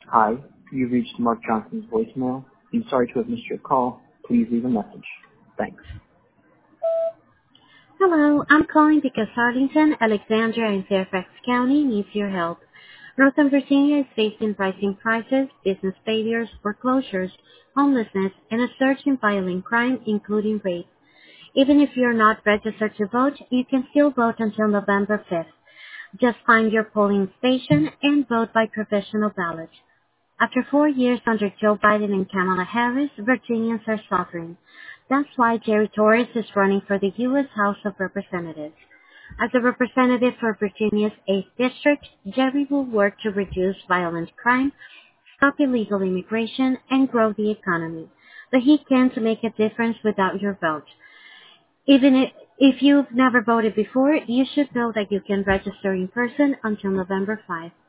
Hi, you reached Mark Johnson's voicemail. I'm sorry to have missed your call. Please leave a message. Thanks. Hello, I'm calling because Arlington, Alexandria, and Fairfax County needs your help. Northern Virginia is facing rising prices, business failures, foreclosures, homelessness, and a surge in violent crime, including rape. Even if you're not registered to vote, you can still vote until November 5th. Just find your polling station and vote by professional ballot. After 4 years under Joe Biden and Kamala Harris, Virginians are suffering. That's why Jerry Torres is running for the U.S. House of Representatives. As a representative for Virginia's 8th District, Jerry will work to reduce violent crime, stop illegal immigration, and grow the economy. But he can't make a difference without your vote. Even if you've never voted before, you should know that you can register in person until November 5.